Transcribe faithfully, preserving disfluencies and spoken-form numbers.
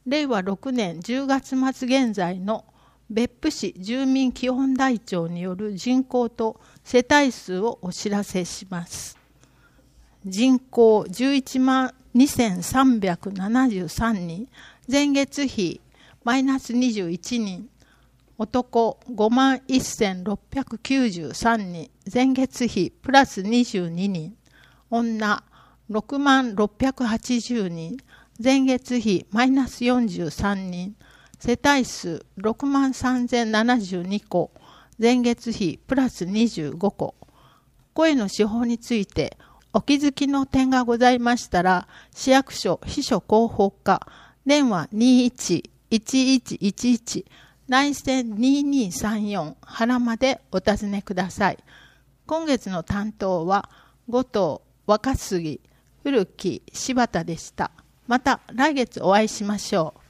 れいわろくねんじゅうがつまつ現在の別府市住民基本台帳による人口と世帯数をお知らせします。人口じゅういちまんにせんさんびゃくななじゅうさんにん、前月比マイナスにじゅういちにん、男ごまんせんろっぴゃくきゅうじゅうさんにん、前月比プラスにじゅうににん、女ろくまんろっぴゃくはちじゅうにん、前月比マイナスよんじゅうさんにん、世帯数ろくまんさんぜんななじゅうにこ、前月比プラスにじゅうごこ。声の手法についてお気づきの点がございましたら、市役所秘書広報課、電話にいちいちいちいちいち、内線ににさんよん原までお尋ねください。今月の担当は後藤、若杉、古木、柴田でした。また来月お会いしましょう。